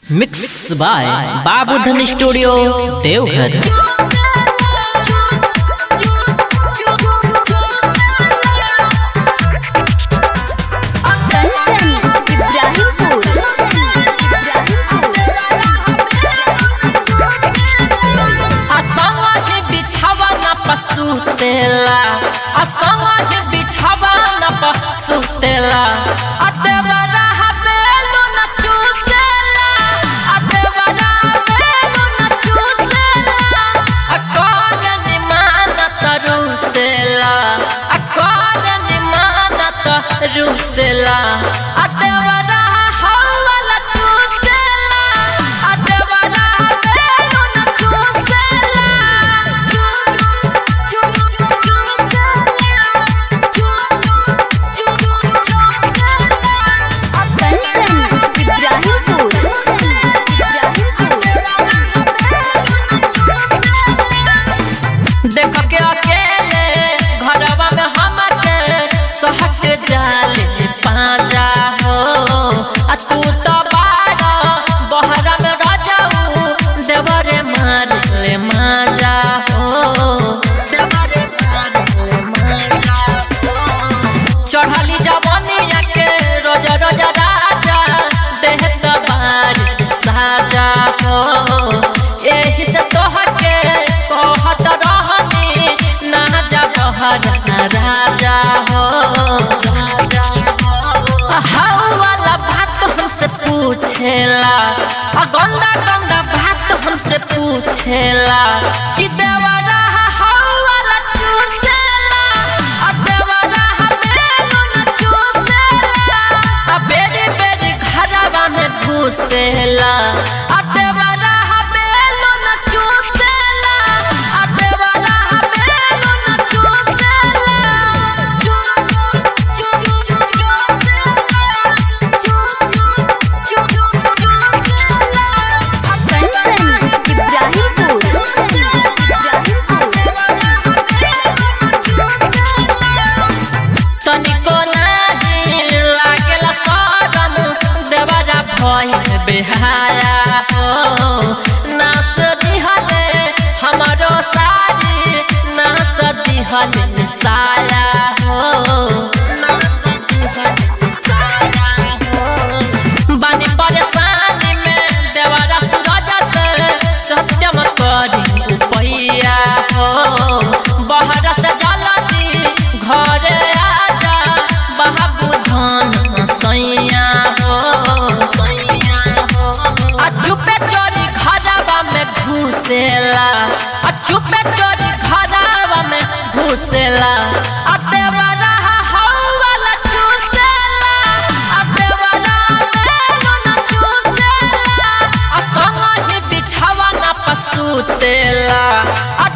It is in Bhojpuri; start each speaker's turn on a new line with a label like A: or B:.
A: Mix by Babudhan studio Deoghar.
B: सुतेला असंग बिछावा न सुतेला अदेवरा बेलो न चूसेला अदेवरा बेलो न चूसेला अकोर निमान तरुसेला अकोर निमान तरुसेला अदेवरा हवाला चूसेला अदेवरा बेलो न चूसेला देख के अकेले घरवा में हमके सहट जाले पाजा हो आ तू तो बाड़ा बहरा में राजाऊ देवरे मार ले माजा हो देवरे मार ले माजा चढ़ली जवनिया के रोज रोज राजा देहत बार साजा हो एही से तोहके कहत रहनी ना जा बहरा राजा हो राजा हाउ वाला बात हमसे पूछेला आ गंदा गंदा बात हमसे पूछेला कि देवरा हाउ वाला चूसेला आ देवरा बेलो न चूसेला आ बेरी बेरी घरवा में घुसेला आ देवरा बेलो न चूसेला आ देवरा बेलो न चूसेला तनिको नाही लागेला शरम देवरा भइल बेहाया हो नास दिहले हमरो सारी नास दिहले साया हो नास दिहले साया हो बानी परेशानी में देवरा सूरज से सत्यम करी उपैया हो बहरा से जलती घरे आजा बाबूधन सैया हो सैया हो आ चुपे चोरी घरवा में घुसेला आ चुपे चोरी घरवा में घुसेला आ देवरा हवाला चूसेला आ देवरा बेलो न चूसेला आ संग ही बिछावा न पसुतेला।